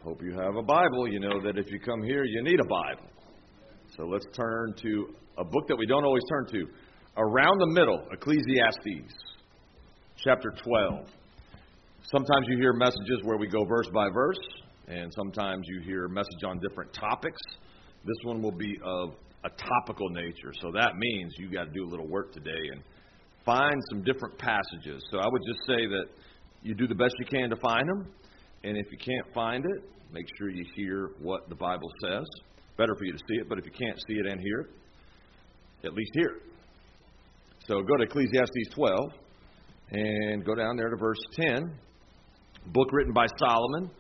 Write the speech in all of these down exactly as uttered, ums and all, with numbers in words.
Hope you have a Bible. You know that if you come here, you need a Bible. So let's turn to a book that we don't always turn to. Around the middle, Ecclesiastes, chapter twelve. Sometimes you hear messages where we go verse by verse, and sometimes you hear a message on different topics. This one will be of a topical nature, so that means you got to do a little work today and find some different passages. So I would just say that you do the best you can to find them, and if you can't find it, make sure you hear what the Bible says. Better for you to see it, but if you can't see it and hear it, at least hear it. So go to Ecclesiastes twelve and go down there to verse ten. Book written by Solomon.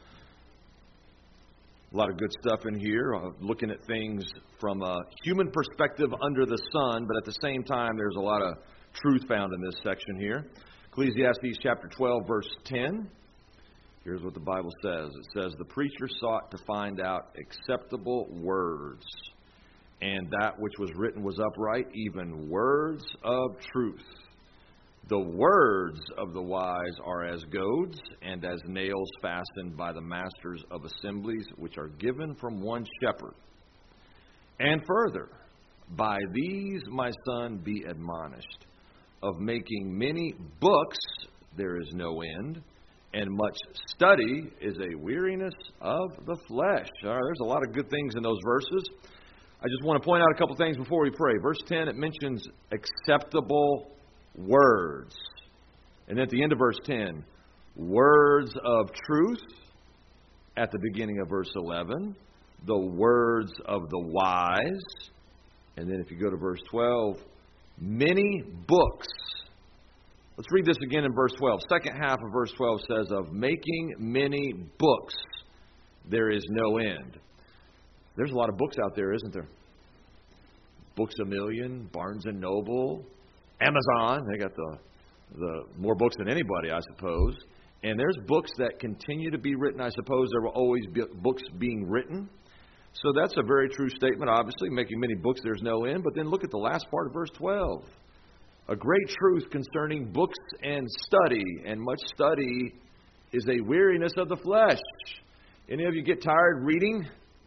A lot of good stuff in here, uh, looking at things from a human perspective under the sun, but at the same time, there's a lot of truth found in this section here. Ecclesiastes chapter twelve, verse ten. Here's what the Bible says. It says, "The preacher sought to find out acceptable words, and that which was written was upright, even words of truth. The words of the wise are as goads, and as nails fastened by the masters of assemblies, which are given from one shepherd. And further, by these, my son, be admonished. Of making many books there is no end, and much study is a weariness of the flesh." All right, there's a lot of good things in those verses. I just want to point out a couple things before we pray. Verse ten, it mentions acceptable words. And at the end of verse ten, words of truth. At the beginning of verse eleven, the words of the wise. And then if you go to verse twelve, many books. Let's read this again in verse twelve. Second half of verse twelve says, "Of making many books there is no end." There's a lot of books out there, isn't there? Books A Million, Barnes and Noble, Amazon. They got the the more books than anybody, I suppose. And there's books that continue to be written. I suppose there will always be books being written. So that's a very true statement, obviously. Making many books, there's no end. But then look at the last part of verse twelve. A great truth concerning books and study, and much study is a weariness of the flesh. Any of you get tired reading?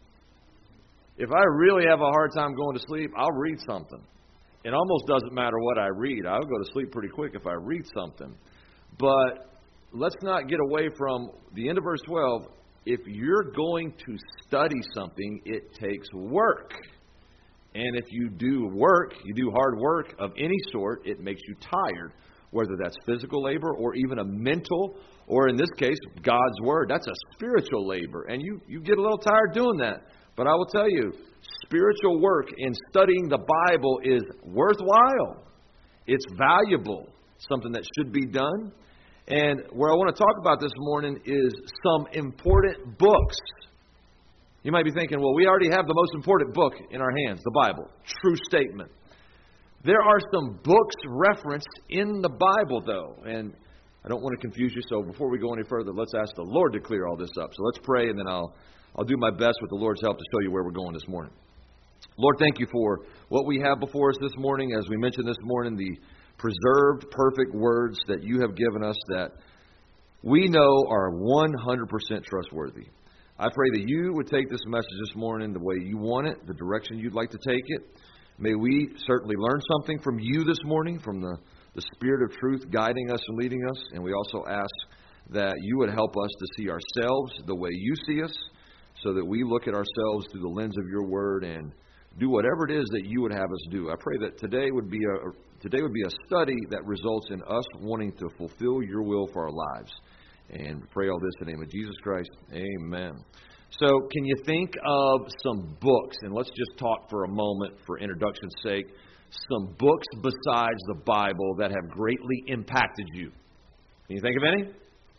If I really have a hard time going to sleep, I'll read something. It almost doesn't matter what I read. I'll go to sleep pretty quick if I read something. But let's not get away from the end of verse twelve. If you're going to study something, it takes work. And if you do work, you do hard work of any sort, it makes you tired. Whether that's physical labor or even a mental, or in this case, God's Word. That's a spiritual labor. And you, you get a little tired doing that. But I will tell you, spiritual work in studying the Bible is worthwhile. It's valuable, something that should be done. And where I want to talk about this morning is some important books. You might be thinking, well, we already have the most important book in our hands, the Bible. True statement. There are some books referenced in the Bible, though. And I don't want to confuse you, so before we go any further, let's ask the Lord to clear all this up. So let's pray, and then I'll I'll do my best with the Lord's help to show you where we're going this morning. Lord, thank you for what we have before us this morning. As we mentioned this morning, the preserved, perfect words that you have given us that we know are one hundred percent trustworthy. I pray that you would take this message this morning the way you want it, the direction you'd like to take it. May we certainly learn something from you this morning, from the, the Spirit of truth guiding us and leading us. And we also ask that you would help us to see ourselves the way you see us, so that we look at ourselves through the lens of your word and do whatever it is that you would have us do. I pray that today would be a today would be a study that results in us wanting to fulfill your will for our lives. And pray all this in the name of Jesus Christ. Amen. So can you think of some books, and let's just talk for a moment for introduction's sake, some books besides the Bible that have greatly impacted you? Can you think of any?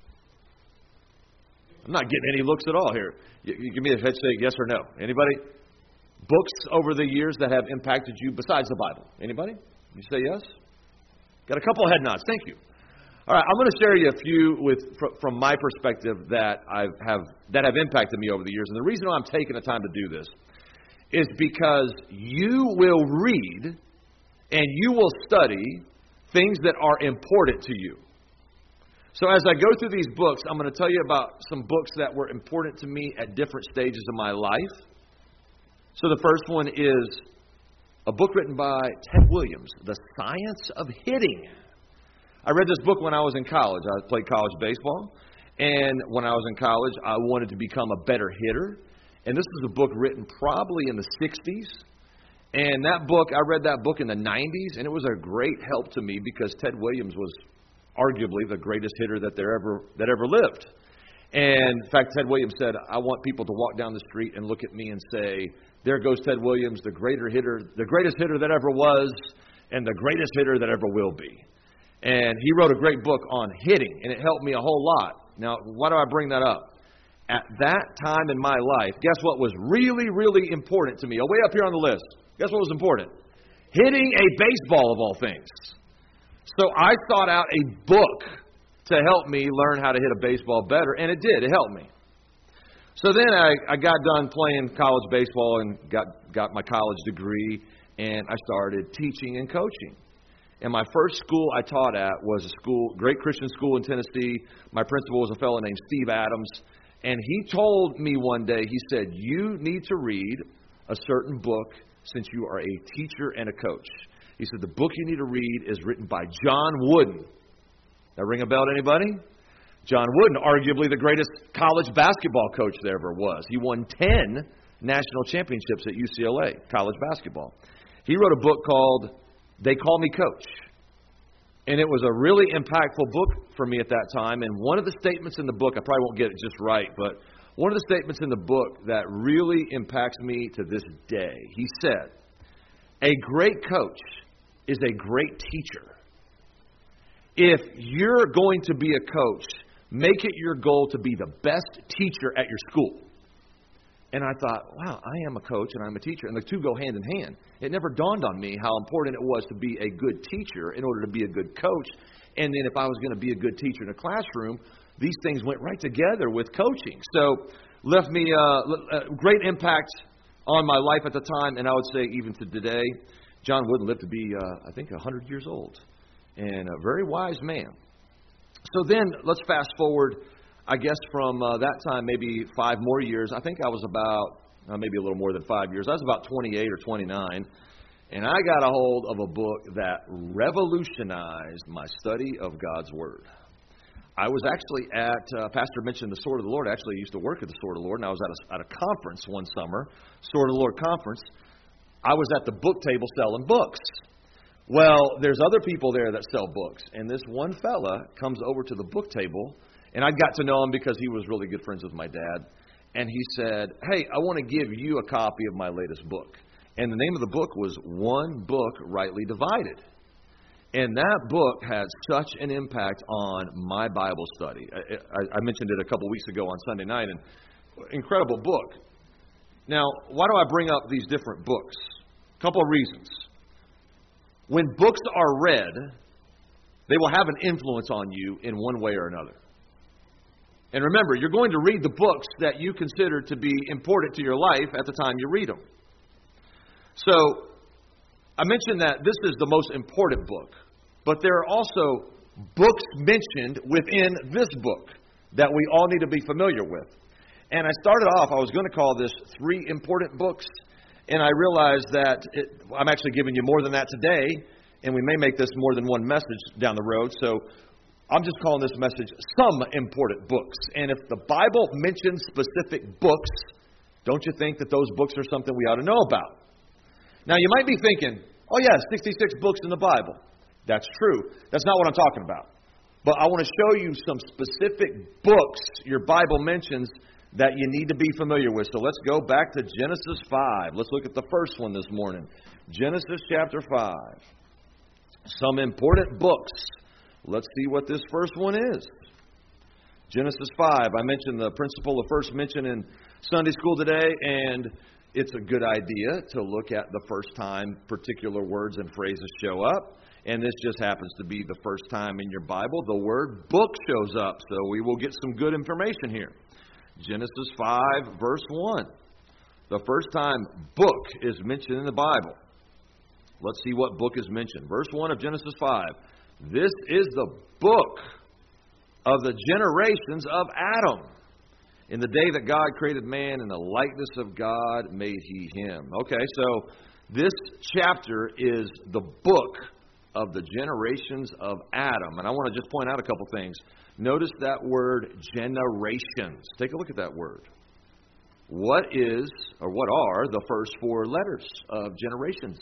I'm not getting any looks at all here. You, you give me a head shake, yes or no. Anybody? Books over the years that have impacted you besides the Bible. Anybody? You say yes? Got a couple of head nods. Thank you. All right, I'm going to share you a few with from my perspective that I have that have impacted me over the years. And the reason why I'm taking the time to do this is because you will read and you will study things that are important to you. So as I go through these books, I'm going to tell you about some books that were important to me at different stages of my life. So the first one is a book written by Ted Williams, The Science of Hitting. I read this book when I was in college. I played college baseball. And when I was in college, I wanted to become a better hitter. And this was a book written probably in the sixties. And that book, I read that book in the nineties, and it was a great help to me because Ted Williams was arguably the greatest hitter that there ever that ever lived. And in fact, Ted Williams said, I want people to walk down the street and look at me and say, there goes Ted Williams, the greater hitter, the greatest hitter that ever was, and the greatest hitter that ever will be. And he wrote a great book on hitting, and it helped me a whole lot. Now, why do I bring that up? At that time in my life, guess what was really, really important to me? Oh, way up here on the list. Guess what was important? Hitting a baseball, of all things. So I sought out a book to help me learn how to hit a baseball better, and it did. It helped me. So then I, I got done playing college baseball and got, got my college degree, and I started teaching and coaching. And my first school I taught at was a school, great Christian school in Tennessee. My principal was a fellow named Steve Adams. And he told me one day, he said, you need to read a certain book since you are a teacher and a coach. He said, the book you need to read is written by John Wooden. That ring a bell to anybody? John Wooden, arguably the greatest college basketball coach there ever was. He won ten national championships at U C L A, college basketball. He wrote a book called They Call Me Coach. And it was a really impactful book for me at that time. And one of the statements in the book, I probably won't get it just right, but one of the statements in the book that really impacts me to this day, he said, a great coach is a great teacher. If you're going to be a coach, make it your goal to be the best teacher at your school. And I thought, wow, I am a coach and I'm a teacher, and the two go hand in hand. It never dawned on me how important it was to be a good teacher in order to be a good coach. And then if I was going to be a good teacher in a classroom, these things went right together with coaching. So left me uh, a great impact on my life at the time, and I would say even to today. John Wooden lived to be, uh, I think, one hundred years old, and a very wise man. So then let's fast forward, I guess, from uh, that time, maybe five more years. I think I was about, uh, maybe a little more than five years. I was about twenty-eight or twenty-nine, and I got a hold of a book that revolutionized my study of God's Word. I was actually at, uh, Pastor mentioned the Sword of the Lord. I actually used to work at the Sword of the Lord, and I was at a, at a conference one summer, Sword of the Lord conference. I was at the book table selling books. Well, there's other people there that sell books, and this one fella comes over to the book table, and I got to know him because he was really good friends with my dad, and he said, hey, I want to give you a copy of my latest book. And the name of the book was One Book Rightly Divided. And that book had such an impact on my Bible study. I, I, I mentioned it a couple weeks ago on Sunday night, and incredible book. Now, why do I bring up these different books? A couple of reasons. When books are read, they will have an influence on you in one way or another. And remember, you're going to read the books that you consider to be important to your life at the time you read them. So, I mentioned that this is the most important book, but there are also books mentioned within this book that we all need to be familiar with. And I started off, I was going to call this Three Important Books, and I realized that it, I'm actually giving you more than that today, and we may make this more than one message down the road, so I'm just calling this message Some Important Books. And if the Bible mentions specific books, don't you think that those books are something we ought to know about? Now, you might be thinking, oh yeah, sixty-six books in the Bible. That's true. That's not what I'm talking about. But I want to show you some specific books your Bible mentions that you need to be familiar with. So let's go back to Genesis five. Let's look at the first one this morning. Genesis chapter five. Some important books. Let's see what this first one is. Genesis five. I mentioned the principle of first mention in Sunday school today, and it's a good idea to look at the first time particular words and phrases show up. And this just happens to be the first time in your Bible the word book shows up. So we will get some good information here. Genesis five, verse one. The first time book is mentioned in the Bible. Let's see what book is mentioned. Verse one of Genesis five. This is the book of the generations of Adam. In the day that God created man, in the likeness of God made he him. Okay, so this chapter is the book of the generations of Adam. And I want to just point out a couple things. Notice that word generations. Take a look at that word. What is, or what are, the first four letters of generations?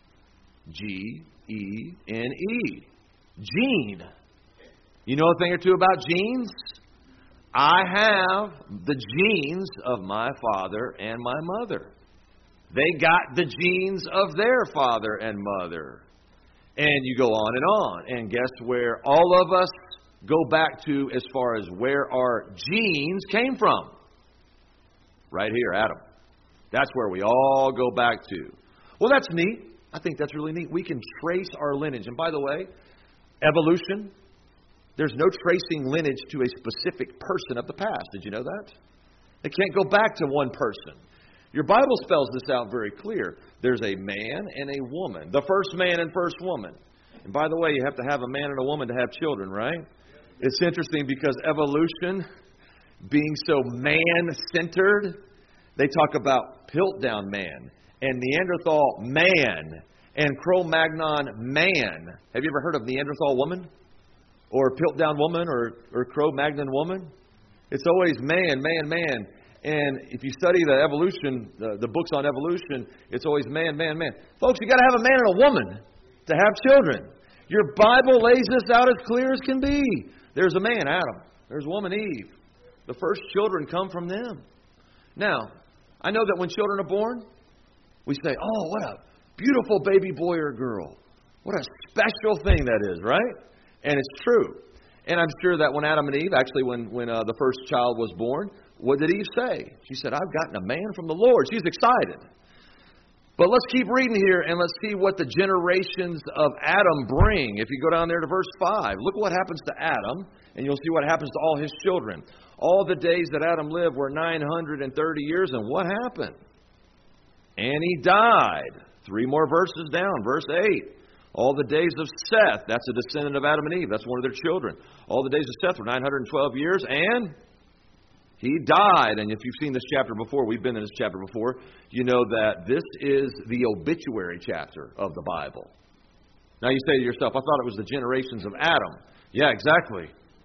G E N E. Gene. You know a thing or two about genes? I have the genes of my father and my mother. They got the genes of their father and mother. And you go on and on. And guess where all of us go back to as far as where our genes came from? Right here, Adam. That's where we all go back to. Well, that's neat. I think that's really neat. We can trace our lineage. And by the way, evolution, there's no tracing lineage to a specific person of the past. Did you know that? It can't go back to one person. Your Bible spells this out very clear. There's a man and a woman. The first man and first woman. And by the way, you have to have a man and a woman to have children, right? It's interesting because evolution, being so man-centered, they talk about Piltdown man and Neanderthal man and Cro-Magnon man. Have you ever heard of Neanderthal woman? Or Piltdown woman or, or Cro-Magnon woman? It's always man, man, man. And if you study the evolution, the, the books on evolution, it's always man, man, man. Folks, you got to have a man and a woman to have children. Your Bible lays this out as clear as can be. There's a man, Adam. There's a woman, Eve. The first children come from them. Now, I know that when children are born, we say, oh, what a beautiful baby boy or girl. What a special thing that is, right? And it's true. And I'm sure that when Adam and Eve, actually when, when uh, the first child was born, what did Eve say? She said, I've gotten a man from the Lord. She's excited. But let's keep reading here and let's see what the generations of Adam bring. If you go down there to verse five, look what happens to Adam, and you'll see what happens to all his children. All the days that Adam lived were nine hundred thirty years, and what happened? And he died. Three more verses down, verse eight. All the days of Seth, that's a descendant of Adam and Eve, that's one of their children. All the days of Seth were nine hundred twelve years, and he died. And if you've seen this chapter before, we've been in this chapter before, you know that this is the obituary chapter of the Bible. Now you say to yourself, I thought it was the generations of Adam. Yeah, exactly.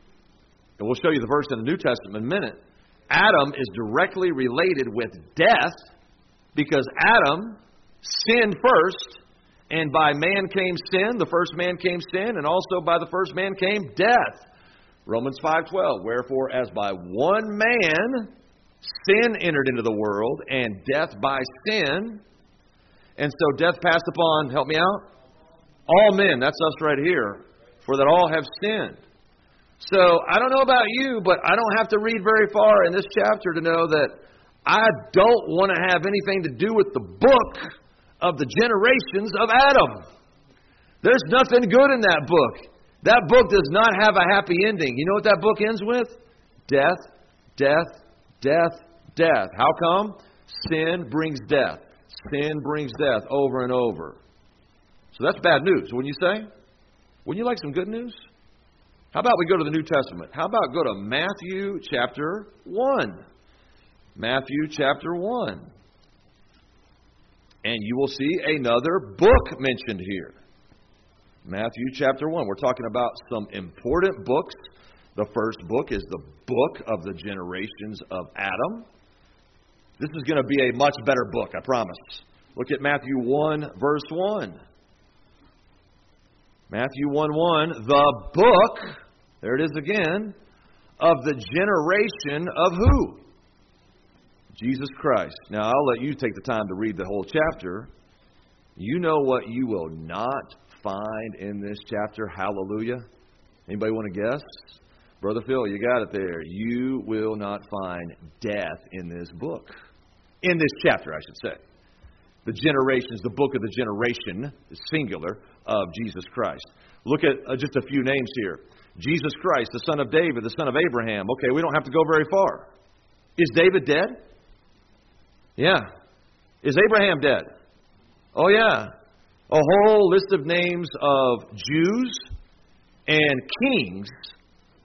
And we'll show you the verse in the New Testament in a minute. Adam is directly related with death because Adam sinned first, and by man came sin, the first man came sin, and also by the first man came death. Romans five twelve, wherefore as by one man sin entered into the world, and death by sin, and so death passed upon, help me out, all men, that's us right here, for that all have sinned. So I don't know about you, but I don't have to read very far in this chapter to know that I don't want to have anything to do with the book of the generations of Adam. There's nothing good in that book. That book does not have a happy ending. You know what that book ends with? Death, death, death, death. How come? Sin brings death. Sin brings death over and over. So that's bad news, wouldn't you say? Wouldn't you like some good news? How about we go to the New Testament? How about go to Matthew chapter one? Matthew chapter one. And you will see another book mentioned here. Matthew chapter one. We're talking about some important books. The first book is the book of the generations of Adam. This is going to be a much better book, I promise. Look at Matthew one, verse one. Matthew one one, the book, there it is again, of the generation of who? Jesus Christ. Now, I'll let you take the time to read the whole chapter. You know what you will not find in this chapter? Hallelujah. Anybody want to guess? Brother Phil, you got it there. You will not find death in this book. In this chapter, I should say. The generations, the book of the generation, the singular, of Jesus Christ. Look at uh, just a few names here. Jesus Christ, the son of David, the son of Abraham. Okay, we don't have to go very far. Is David dead? Yeah. Is Abraham dead? Oh, yeah. A whole list of names of Jews and kings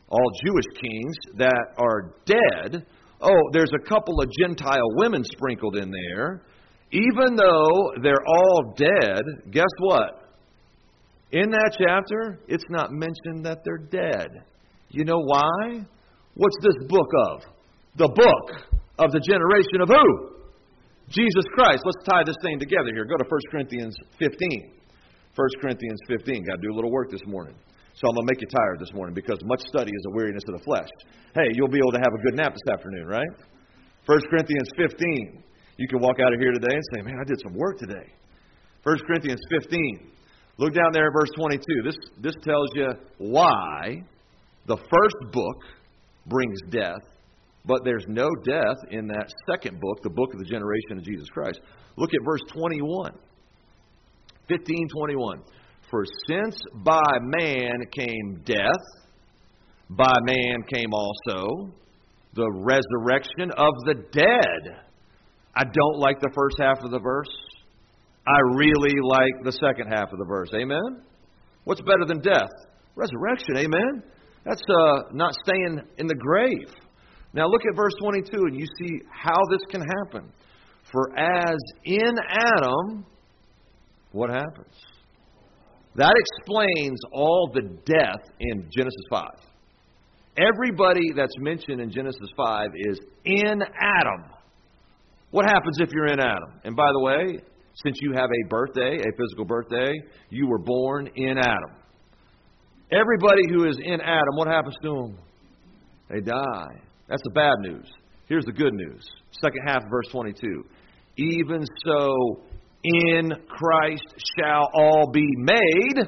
all Jewish kings that are dead. Oh, there's a couple of Gentile women sprinkled in there. Even though they're all dead, guess what? In that chapter, it's not mentioned that they're dead. You know why? What's this book of? The book of the generation of who? Jesus Christ. Let's tie this thing together here. Go to First Corinthians fifteen. First Corinthians fifteen. Got to do a little work this morning. So I'm going to make you tired this morning because much study is a weariness of the flesh. Hey, you'll be able to have a good nap this afternoon, right? First Corinthians fifteen. You can walk out of here today and say, man, I did some work today. First Corinthians fifteen. Look down there at verse twenty-two. This, this tells you why the first book brings death, but there's no death in that second book, the book of the generation of Jesus Christ. Look at verse twenty-one. fifteen twenty-one. For since by man came death, by man came also the resurrection of the dead. I don't like the first half of the verse. I really like the second half of the verse. Amen? What's better than death? Resurrection. Amen? That's uh, not staying in the grave. Now look at verse twenty-two and you see how this can happen. For as in Adam, what happens? That explains all the death in Genesis five. Everybody that's mentioned in Genesis five is in Adam. What happens if you're in Adam? And by the way, since you have a birthday, a physical birthday, you were born in Adam. Everybody who is in Adam, what happens to them? They die. That's the bad news. Here's the good news. Second half of verse twenty-two. Even so, in Christ shall all be made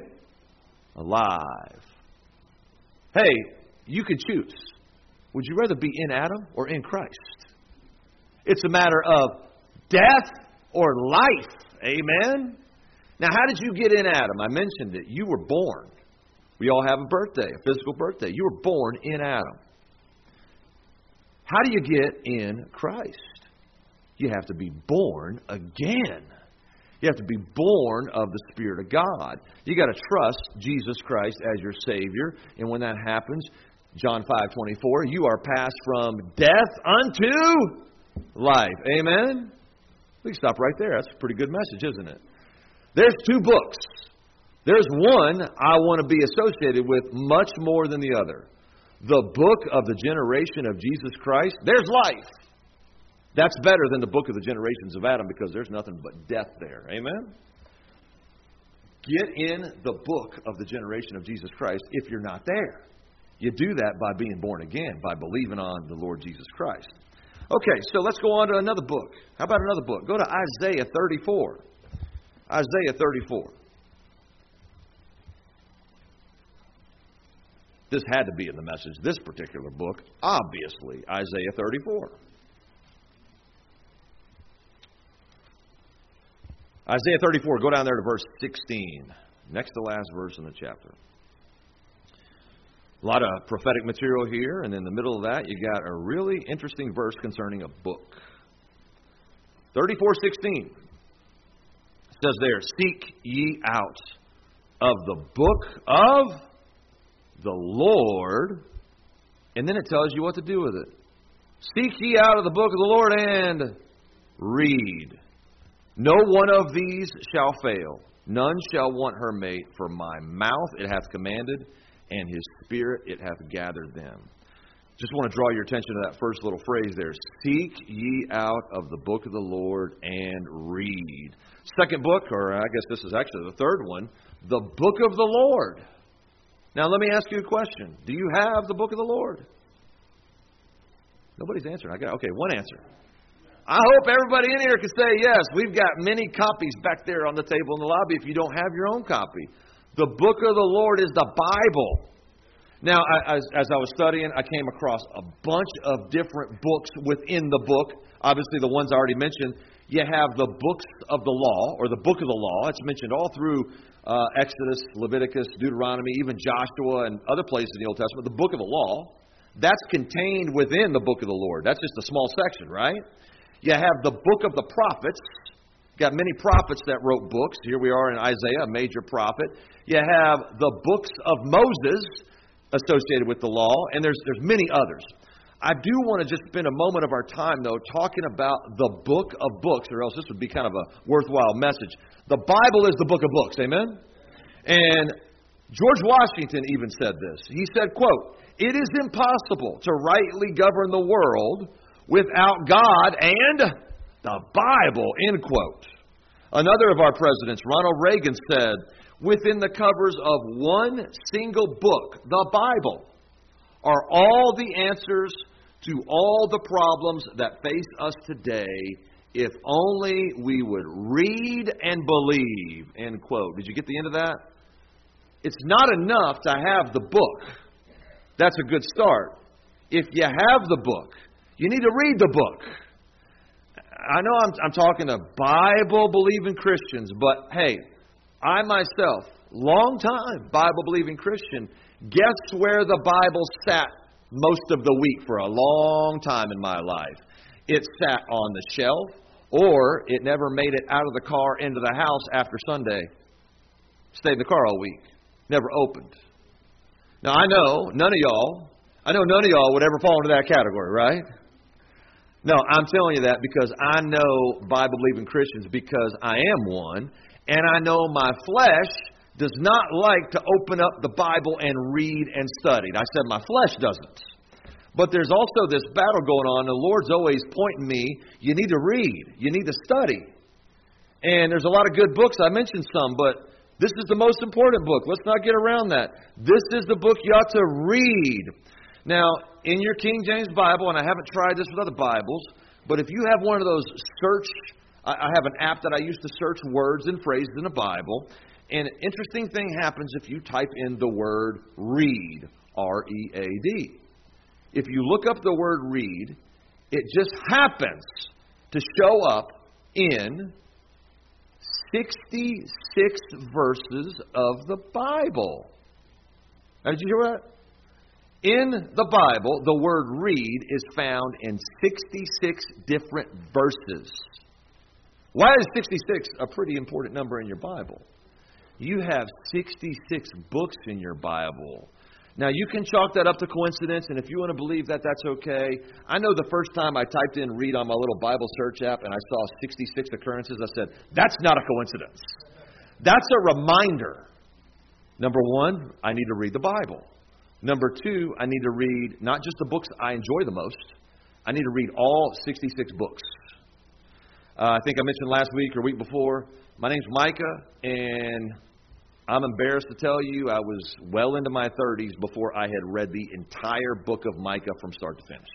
alive. Hey, you can choose. Would you rather be in Adam or in Christ? It's a matter of death or life. Amen? Now, how did you get in Adam? I mentioned it. You were born. We all have a birthday, a physical birthday. You were born in Adam. How do you get in Christ? You have to be born again. You have to be born of the Spirit of God. You got to trust Jesus Christ as your Savior. And when that happens, John five twenty-four, you are passed from death unto life. Amen? We can stop right there. That's a pretty good message, isn't it? There's two books. There's one I want to be associated with much more than the other. The book of the generation of Jesus Christ. There's life. That's better than the book of the generations of Adam because there's nothing but death there. Amen? Get in the book of the generation of Jesus Christ if you're not there. You do that by being born again, by believing on the Lord Jesus Christ. Okay, so let's go on to another book. How about another book? Go to Isaiah thirty-four. Isaiah thirty-four. This had to be in the message, this particular book. Obviously, Isaiah thirty-four. Isaiah thirty-four, go down there to verse sixteen. Next to last verse in the chapter. A lot of prophetic material here, and in the middle of that, you got a really interesting verse concerning a book. thirty-four sixteen says there, seek ye out of the book of the Lord, and then it tells you what to do with it. Seek ye out of the book of the Lord and read. No one of these shall fail. None shall want her mate, for my mouth it hath commanded, and his spirit it hath gathered them. Just want to draw your attention to that first little phrase there. Seek ye out of the book of the Lord and read. Second book, or I guess this is actually the third one, the book of the Lord. Now let me ask you a question. Do you have the book of the Lord? Nobody's answering. I got okay, one answer. I hope everybody in here can say yes. We've got many copies back there on the table in the lobby if you don't have your own copy. The book of the Lord is the Bible. Now, I, as, as I was studying, I came across a bunch of different books within the book. Obviously, the ones I already mentioned. You have the books of the law, or the book of the law. It's mentioned all through uh, Exodus, Leviticus, Deuteronomy, even Joshua and other places in the Old Testament. The book of the law, that's contained within the book of the Lord. That's just a small section, right? You have the book of the prophets. Got many prophets that wrote books. Here we are in Isaiah, a major prophet. You have the books of Moses. associated with the law, and there's there's many others. I do want to just spend a moment of our time, though, talking about the book of books, or else this would be kind of a worthwhile message. The Bible is the book of books, amen? And George Washington even said this. He said, quote, "It is impossible to rightly govern the world without God and the Bible," end quote. Another of our presidents, Ronald Reagan, said, "Within the covers of one single book, the Bible, are all the answers to all the problems that face us today, if only we would read and believe," end quote. Did you get the end of that? It's not enough to have the book. That's a good start. If you have the book, you need to read the book. I know I'm, I'm talking to Bible-believing Christians, but hey, I myself, long time Bible-believing Christian, guess where the Bible sat most of the week for a long time in my life? It sat on the shelf, or it never made it out of the car into the house after Sunday. Stayed in the car all week. Never opened. Now, I know none of y'all, I know none of y'all would ever fall into that category, right? No, I'm telling you that because I know Bible-believing Christians because I am one, and I know my flesh does not like to open up the Bible and read and study. I said my flesh doesn't. But there's also this battle going on. The Lord's always pointing me, you need to read. You need to study. And there's a lot of good books. I mentioned some, but this is the most important book. Let's not get around that. This is the book you ought to read. Now, in your King James Bible, and I haven't tried this with other Bibles, but if you have one of those search, I have an app that I use to search words and phrases in the Bible. And an interesting thing happens if you type in the word read, R E A D. If you look up the word read, it just happens to show up in sixty-six verses of the Bible. Now, did you hear that? In the Bible, the word read is found in sixty-six different verses. Why is sixty-six a pretty important number in your Bible? You have sixty-six books in your Bible. Now, you can chalk that up to coincidence, and if you want to believe that, that's okay. I know the first time I typed in read on my little Bible search app and I saw sixty-six occurrences, I said, that's not a coincidence. That's a reminder. Number one, I need to read the Bible. Number two, I need to read not just the books I enjoy the most. I need to read all sixty-six books. Uh, I think I mentioned last week or week before, my name's Micah, and I'm embarrassed to tell you I was well into my thirties before I had read the entire book of Micah from start to finish.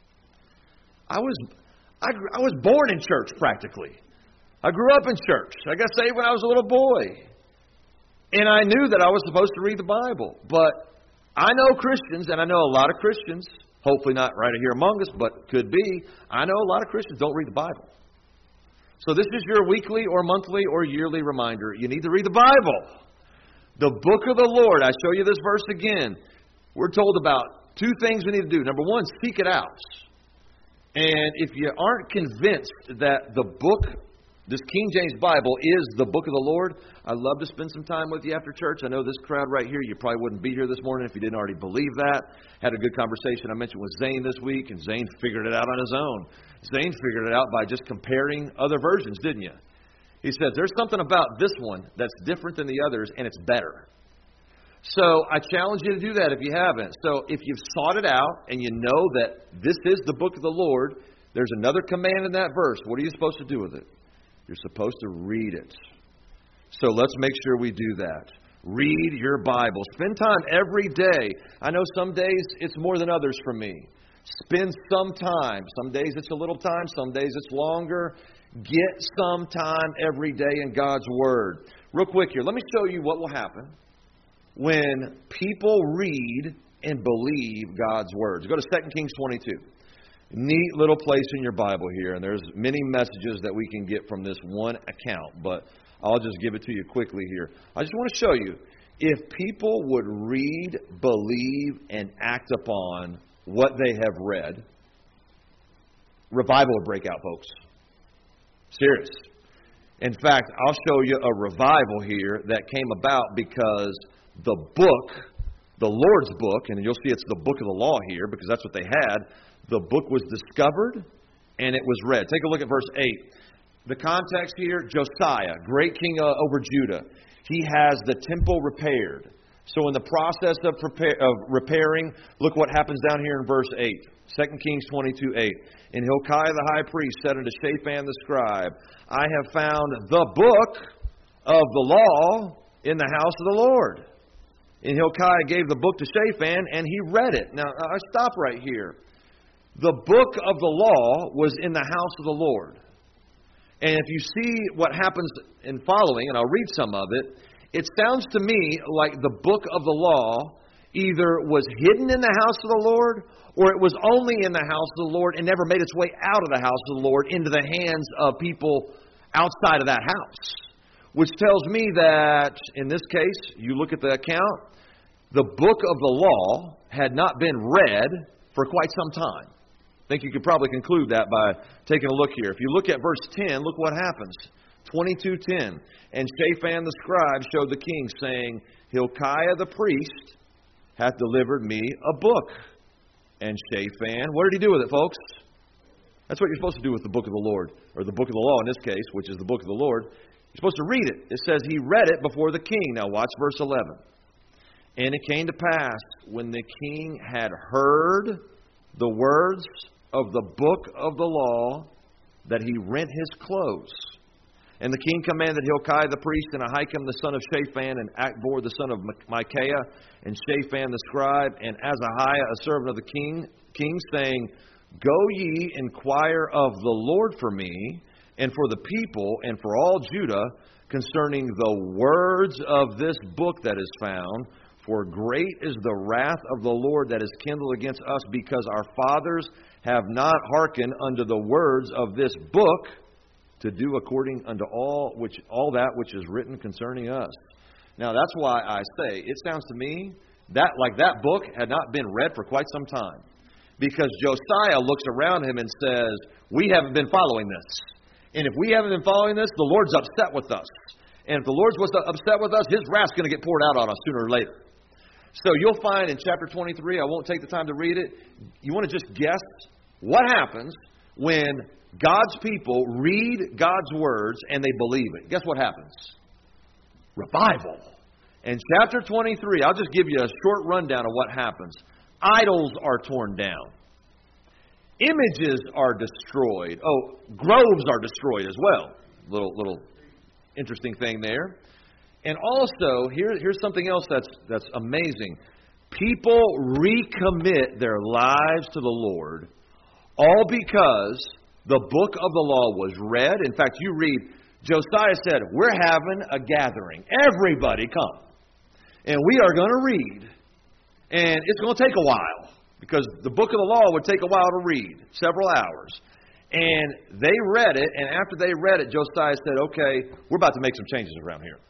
I was I, I was born in church practically. I grew up in church. I got saved when I was a little boy. And I knew that I was supposed to read the Bible. But I know Christians, and I know a lot of Christians, hopefully not right here among us, but could be, I know a lot of Christians don't read the Bible. So this is your weekly or monthly or yearly reminder. You need to read the Bible. The book of the Lord. I show you this verse again. We're told about two things we need to do. Number one, seek it out. And if you aren't convinced that the book, this King James Bible, is the book of the Lord, I'd love to spend some time with you after church. I know this crowd right here, you probably wouldn't be here this morning if you didn't already believe that. Had a good conversation I mentioned with Zane this week, and Zane figured it out on his own. Zane figured it out by just comparing other versions, didn't you? He said, there's something about this one that's different than the others, and it's better. So I challenge you to do that if you haven't. So if you've sought it out and you know that this is the book of the Lord, there's another command in that verse. What are you supposed to do with it? You're supposed to read it. So let's make sure we do that. Read your Bible. Spend time every day. I know some days it's more than others for me. Spend some time. Some days it's a little time. Some days it's longer. Get some time every day in God's Word. Real quick here, let me show you what will happen when people read and believe God's words. Go to Second Kings twenty-two. Neat little place in your Bible here, and there's many messages that we can get from this one account, but I'll just give it to you quickly here. I just want to show you, if people would read, believe, and act upon what they have read, revival would break out, folks. Serious. In fact, I'll show you a revival here that came about because the book the Lord's book, and you'll see it's the book of the law here because that's what they had. The book was discovered and it was read. Take a look at verse eight. The context here, Josiah, great king uh, over Judah. He has the temple repaired. So in the process of, prepare, of repairing, look what happens down here in verse eight. Second Kings twenty-two eight. And Hilkiah the high priest said unto Shaphan the scribe, I have found the book of the law in the house of the Lord. And Hilkiah gave the book to Shaphan, and he read it. Now, I stop right here. The book of the law was in the house of the Lord. And if you see what happens in following, and I'll read some of it, it sounds to me like the book of the law either was hidden in the house of the Lord, or it was only in the house of the Lord and never made its way out of the house of the Lord into the hands of people outside of that house. Which tells me that, in this case, you look at the account, the book of the law had not been read for quite some time. I think you could probably conclude that by taking a look here. If you look at verse ten, look what happens. twenty-two ten. And Shaphan the scribe showed the king, saying, Hilkiah the priest hath delivered me a book. And Shaphan, what did he do with it, folks? That's what you're supposed to do with the book of the Lord, or the book of the law in this case, which is the book of the Lord. You're supposed to read it. It says he read it before the king. Now watch verse eleven. And it came to pass, when the king had heard the words of the book of the law, that he rent his clothes. And the king commanded Hilkiah the priest, and Ahikam the son of Shaphan, and Achbor the son of Micaiah, and Shaphan the scribe, and Azahiah a servant of the king, king saying, Go ye, inquire of the Lord for me, and for the people, and for all Judah, concerning the words of this book that is found. For great is the wrath of the Lord that is kindled against us, because our fathers have not hearkened unto the words of this book, to do according unto all which all that which is written concerning us. Now that's why I say, it sounds to me that like that book had not been read for quite some time. Because Josiah looks around him and says, we haven't been following this. And if we haven't been following this, the Lord's upset with us. And if the Lord's upset with us, His wrath's going to get poured out on us sooner or later. So you'll find in chapter twenty-three, I won't take the time to read it, you want to just guess what happens when God's people read God's words and they believe it. Guess what happens? Revival. In chapter twenty-three, I'll just give you a short rundown of what happens. Idols are torn down. Images are destroyed. Oh, groves are destroyed as well. Little little interesting thing there. And also, here, here's something else that's that's amazing. People recommit their lives to the Lord, all because the book of the law was read. In fact, you read, Josiah said, we're having a gathering. Everybody come. And we are going to read. And it's going to take a while, because the book of the law would take a while to read, several hours. And they read it, and after they read it, Josiah said, okay, we're about to make some changes around here.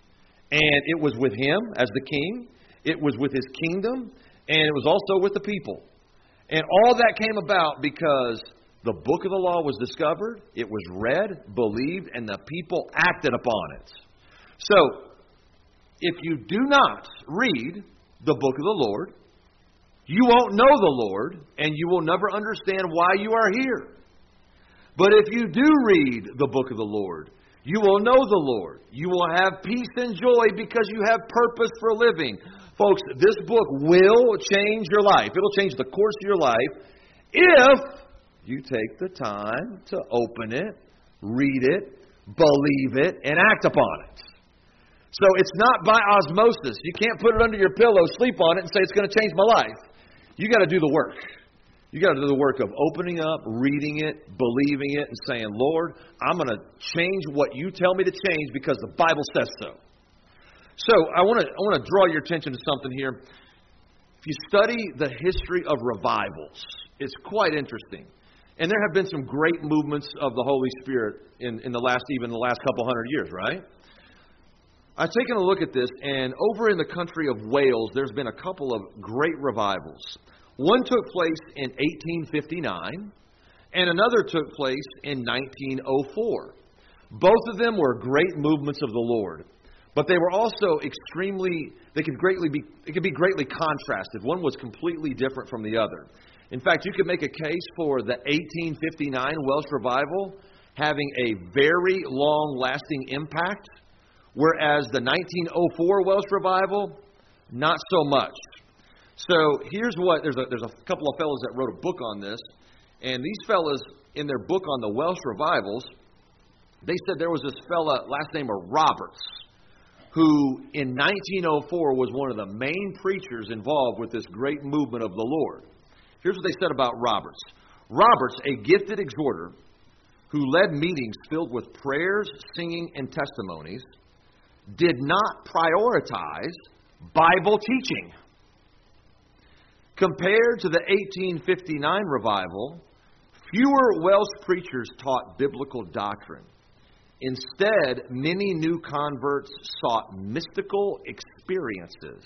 And it was with him as the king, it was with his kingdom, and it was also with the people. And all that came about because the book of the law was discovered, it was read, believed, and the people acted upon it. So, if you do not read the book of the Lord, you won't know the Lord, and you will never understand why you are here. But if you do read the book of the Lord, you will know the Lord. You will have peace and joy because you have purpose for living. Folks, this book will change your life. It'll change the course of your life if you take the time to open it, read it, believe it, and act upon it. So it's not by osmosis. You can't put it under your pillow, sleep on it, and say it's going to change my life. You got to do the work. You got to do the work of opening up, reading it, believing it, and saying, Lord, I'm going to change what you tell me to change because the Bible says so. So I want to I want to draw your attention to something here. If you study the history of revivals, it's quite interesting. And there have been some great movements of the Holy Spirit in, in the last, even the last couple hundred years, right? I've taken a look at this, and over in the country of Wales, there's been a couple of great revivals. One took place in eighteen fifty-nine, and another took place in nineteen oh four. Both of them were great movements of the Lord. But they were also extremely, they could greatly be, it could be greatly contrasted. One was completely different from the other. In fact, you could make a case for the eighteen fifty-nine Welsh revival having a very long-lasting impact, whereas the nineteen oh four Welsh revival, not so much. So here's what, there's a, there's a couple of fellows that wrote a book on this, and these fellows, in their book on the Welsh revivals, they said there was this fella, last name of Roberts, who in nineteen oh four was one of the main preachers involved with this great movement of the Lord. Here's what they said about Roberts. Roberts, a gifted exhorter who led meetings filled with prayers, singing, and testimonies, did not prioritize Bible teaching. Compared to the eighteen fifty-nine revival, fewer Welsh preachers taught biblical doctrine. Instead, many new converts sought mystical experiences.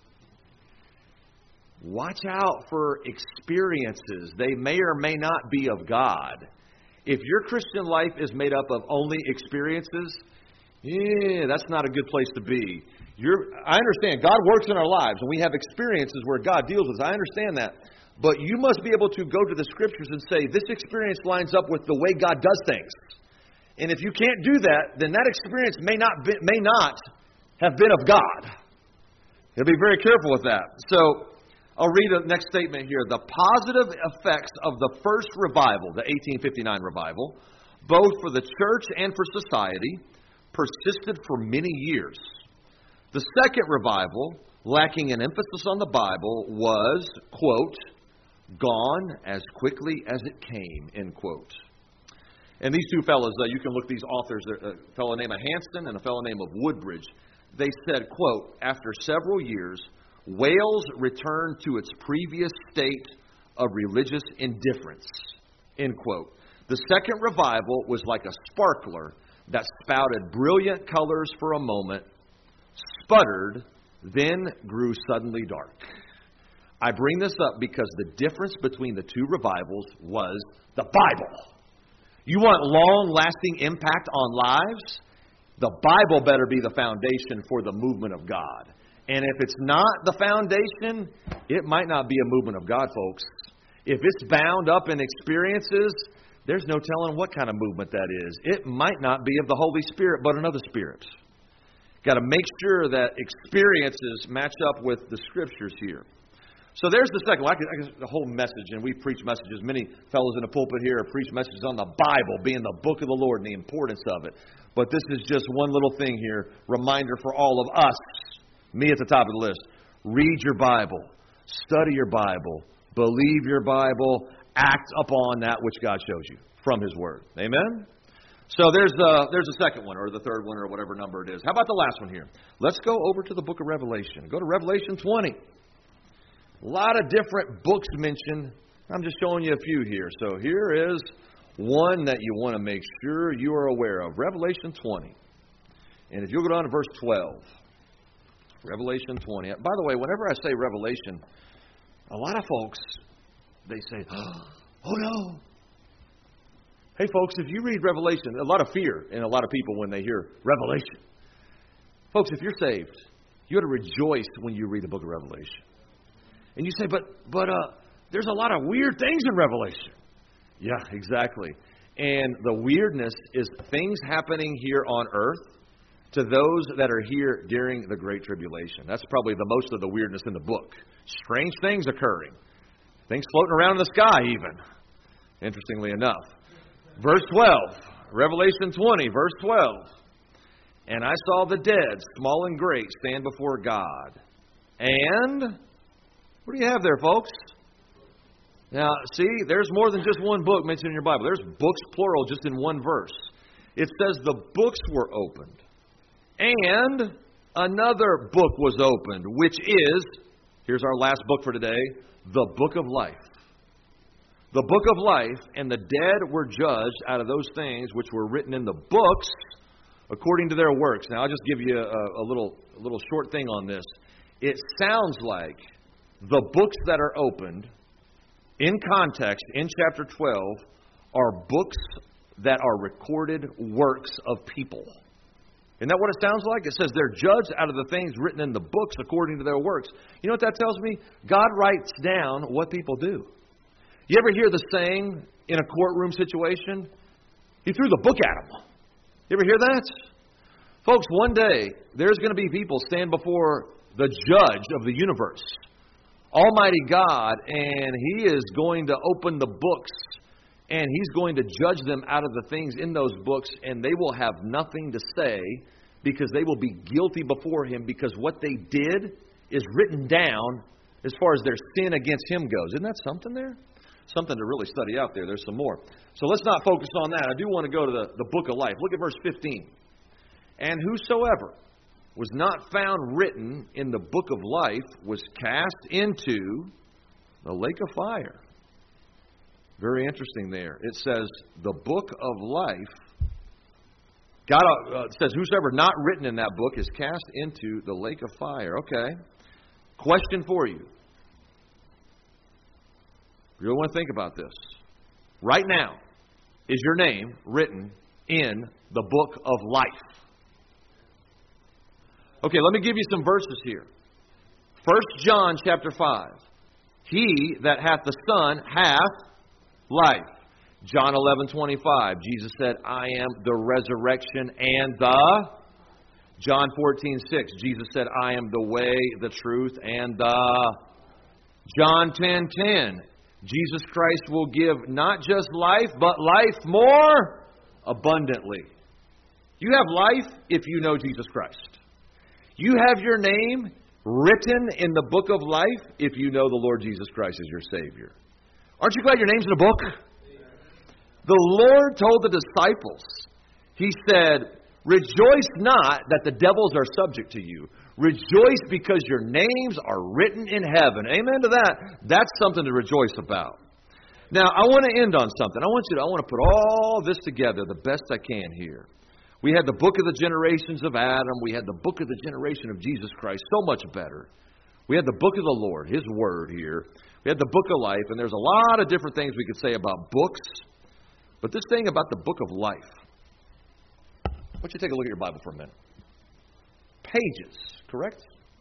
Watch out for experiences. They may or may not be of God. If your Christian life is made up of only experiences, yeah, that's not a good place to be. You're, I understand God works in our lives, and we have experiences where God deals with us. I understand that. But you must be able to go to the Scriptures and say, this experience lines up with the way God does things. And if you can't do that, then that experience may not be, may not have been of God. You'll be very careful with that. So I'll read the next statement here. The positive effects of the first revival, the eighteen fifty-nine revival, both for the church and for society, persisted for many years. The second revival, lacking an emphasis on the Bible, was, quote, gone as quickly as it came, end quote. And these two fellows, uh, you can look these authors, a fellow named Hanston and a fellow named Woodbridge, they said, quote, after several years, Wales returned to its previous state of religious indifference, end quote. The second revival was like a sparkler that spouted brilliant colors for a moment, sputtered, then grew suddenly dark. I bring this up because the difference between the two revivals was the Bible. You want long-lasting impact on lives? The Bible better be the foundation for the movement of God. And if it's not the foundation, it might not be a movement of God, folks. If it's bound up in experiences, there's no telling what kind of movement that is. It might not be of the Holy Spirit, but another spirit. Got to make sure that experiences match up with the Scriptures here. So there's the second one. I could, I could, the whole message, and we preach messages. Many fellows in the pulpit here preach messages on the Bible being the book of the Lord and the importance of it. But this is just one little thing here, reminder for all of us, me at the top of the list. Read your Bible. Study your Bible. Believe your Bible. Act upon that which God shows you from His Word. Amen? So there's the, there's the second one, or the third one, or whatever number it is. How about the last one here? Let's go over to the book of Revelation. Go to Revelation twenty. A lot of different books mentioned. I'm just showing you a few here. So here is one that you want to make sure you are aware of. Revelation twenty. And if you'll go down to verse twelve. Revelation twenty. By the way, whenever I say Revelation, a lot of folks, they say, oh no. Hey folks, if you read Revelation, a lot of fear in a lot of people when they hear Revelation. Folks, if you're saved, you ought to rejoice when you read the book of Revelation. And you say, but but uh, there's a lot of weird things in Revelation. Yeah, exactly. And the weirdness is things happening here on earth to those that are here during the Great Tribulation. That's probably the most of the weirdness in the book. Strange things occurring. Things floating around in the sky even. Interestingly enough. Verse twelve. Revelation twenty, verse twelve. And I saw the dead, small and great, stand before God. And what do you have there, folks? Now, see, there's more than just one book mentioned in your Bible. There's books, plural, just in one verse. It says the books were opened. And another book was opened, which is, here's our last book for today, the book of life. The book of life, and the dead were judged out of those things which were written in the books according to their works. Now, I'll just give you a, a little a little short thing on this. It sounds like the books that are opened, in context, in chapter twelve, are books that are recorded works of people. Isn't that what it sounds like? It says they're judged out of the things written in the books according to their works. You know what that tells me? God writes down what people do. You ever hear the saying in a courtroom situation? He threw the book at them. You ever hear that? Folks, one day, there's going to be people stand before the judge of the universe, Almighty God, and He is going to open the books, and He's going to judge them out of the things in those books, and they will have nothing to say because they will be guilty before Him because what they did is written down as far as their sin against Him goes. Isn't that something there? Something to really study out there. There's some more. So let's not focus on that. I do want to go to the, the book of life. Look at verse fifteen. And whosoever was not found written in the book of life was cast into the lake of fire. Very interesting there. It says the book of life. God uh, says whosoever not written in that book is cast into the lake of fire. Okay. Question for you. You really want to think about this. Right now, is your name written in the book of life? Okay, let me give you some verses here. First John chapter five. He that hath the Son hath life. John eleven twenty-five. Jesus said, I am the resurrection and the... John fourteen six. Jesus said, I am the way, the truth, and the... John ten ten. Jesus Christ will give not just life, but life more abundantly. You have life if you know Jesus Christ. You have your name written in the book of life if you know the Lord Jesus Christ as your Savior. Aren't you glad your name's in a book? The Lord told the disciples, He said, rejoice not that the devils are subject to you. Rejoice because your names are written in heaven. Amen to that. That's something to rejoice about. Now, I want to end on something. I want you to, I want to put all this together the best I can here. We had the book of the generations of Adam. We had the book of the generation of Jesus Christ. So much better. We had the book of the Lord, His Word here. We had the book of life. And there's a lot of different things we could say about books. But this thing about the book of life. I want you to take a look at your Bible for a minute. Pages, correct?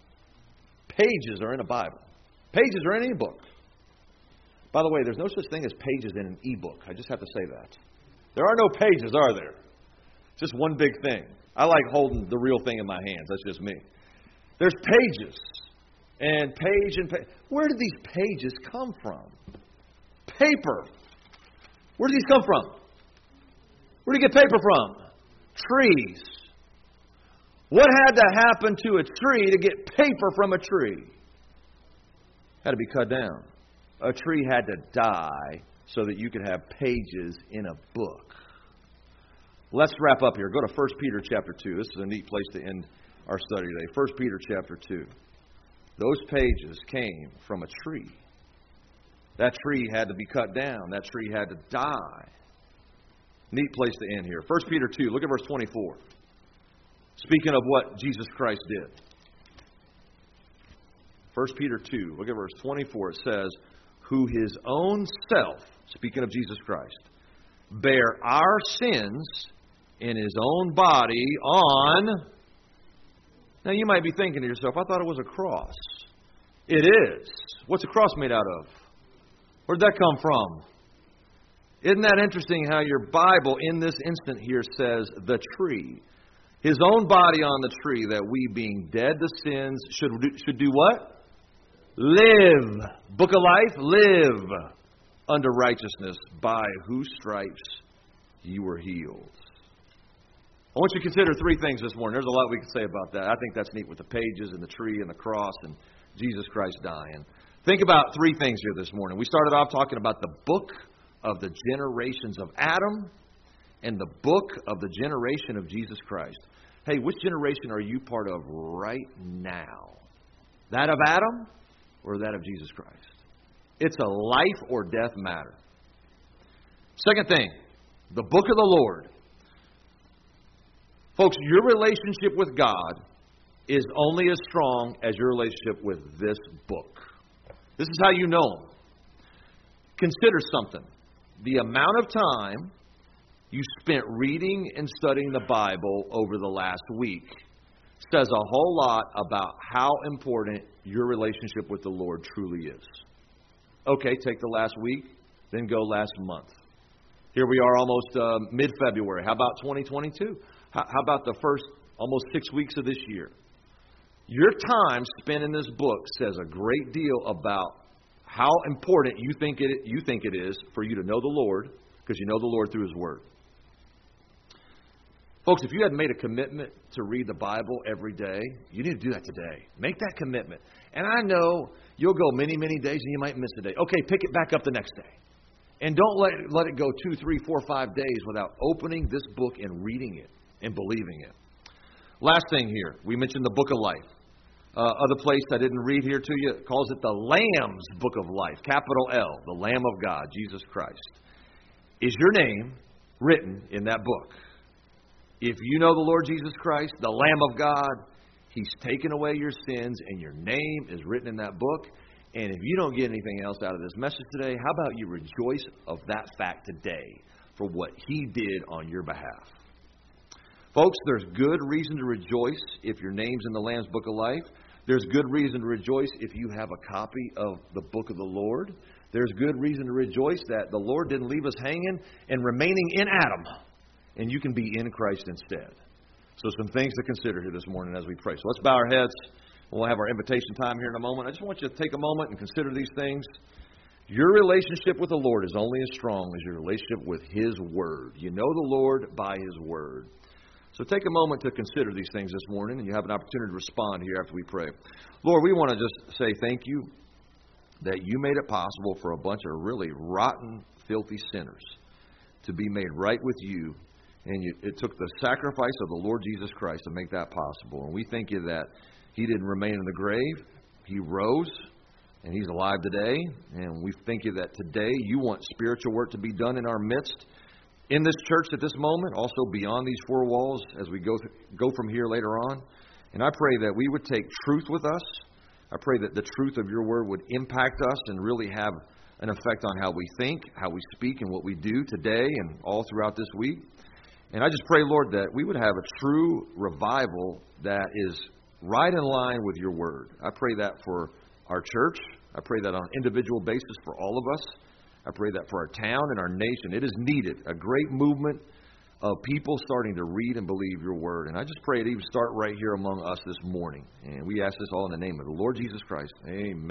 Pages are in a Bible. Pages are in any book. By the way, there's no such thing as pages in an e-book. I just have to say that. There are no pages, are there? Just one big thing. I like holding the real thing in my hands. That's just me. There's pages. And page and page. Where did these pages come from? Paper. Where did these come from? Where did you get paper from? Trees. What had to happen to a tree to get paper from a tree? Had to be cut down. A tree had to die so that you could have pages in a book. Let's wrap up here. Go to First Peter chapter two. This is a neat place to end our study today. First Peter chapter two. Those pages came from a tree. That tree had to be cut down. That tree had to die. Neat place to end here. First Peter two. Look at verse twenty-four. Speaking of what Jesus Christ did. First Peter two. Look at verse twenty-four. It says, who His own self, speaking of Jesus Christ, bare our sins in His own body on... Now you might be thinking to yourself, I thought it was a cross. It is. What's a cross made out of? Where'd that come from? Isn't that interesting how your Bible in this instant here says the tree? His own body on the tree, that we being dead to sins should do, should do what? Live. Book of life, live unto righteousness, by whose stripes you were healed. I want you to consider three things this morning. There's a lot we could say about that. I think that's neat with the pages and the tree and the cross and Jesus Christ dying. Think about three things here this morning. We started off talking about the book of the generations of Adam and the book of the generation of Jesus Christ. Hey, which generation are you part of right now? That of Adam or that of Jesus Christ? It's a life or death matter. Second thing, the book of the Lord. Folks, your relationship with God is only as strong as your relationship with this book. This is how you know Him. Consider something. The amount of time you spent reading and studying the Bible over the last week says a whole lot about how important your relationship with the Lord truly is. Okay, take the last week, then go last month. Here we are almost uh, mid-February. How about twenty twenty-two? How, how about the first almost six weeks of this year? Your time spent in this book says a great deal about how important you think it you think it is for you to know the Lord, because you know the Lord through His Word. Folks, if you hadn't made a commitment to read the Bible every day, you need to do that today. Make that commitment. And I know you'll go many, many days and you might miss a day. Okay, pick it back up the next day. And don't let it, let it go two, three, four, five days without opening this book and reading it and believing it. Last thing here, we mentioned the Book of Life. Uh, other place I didn't read here to you, it calls it the Lamb's Book of Life, capital L, the Lamb of God, Jesus Christ. Is your name written in that book? If you know the Lord Jesus Christ, the Lamb of God, He's taken away your sins and your name is written in that book. And if you don't get anything else out of this message today, how about you rejoice of that fact today for what He did on your behalf? Folks, there's good reason to rejoice if your name's in the Lamb's Book of Life. There's good reason to rejoice if you have a copy of the Book of the Lord. There's good reason to rejoice that the Lord didn't leave us hanging and remaining in Adam, and you can be in Christ instead. So some things to consider here this morning as we pray. So let's bow our heads. We'll have our invitation time here in a moment. I just want you to take a moment and consider these things. Your relationship with the Lord is only as strong as your relationship with His Word. You know the Lord by His Word. So take a moment to consider these things this morning, and you have an opportunity to respond here after we pray. Lord, we want to just say thank you that you made it possible for a bunch of really rotten, filthy sinners to be made right with you. And you, it took the sacrifice of the Lord Jesus Christ to make that possible. And we thank you that He didn't remain in the grave. He rose, and He's alive today. And we thank you that today you want spiritual work to be done in our midst, in this church at this moment, also beyond these four walls as we go th- go from here later on. And I pray that we would take truth with us. I pray that the truth of your word would impact us and really have an effect on how we think, how we speak, and what we do today and all throughout this week. And I just pray, Lord, that we would have a true revival that is right in line with your word. I pray that for our church. I pray that on an individual basis for all of us. I pray that for our town and our nation. It is needed, a great movement of people starting to read and believe your word. And I just pray it even start right here among us this morning. And we ask this all in the name of the Lord Jesus Christ. Amen.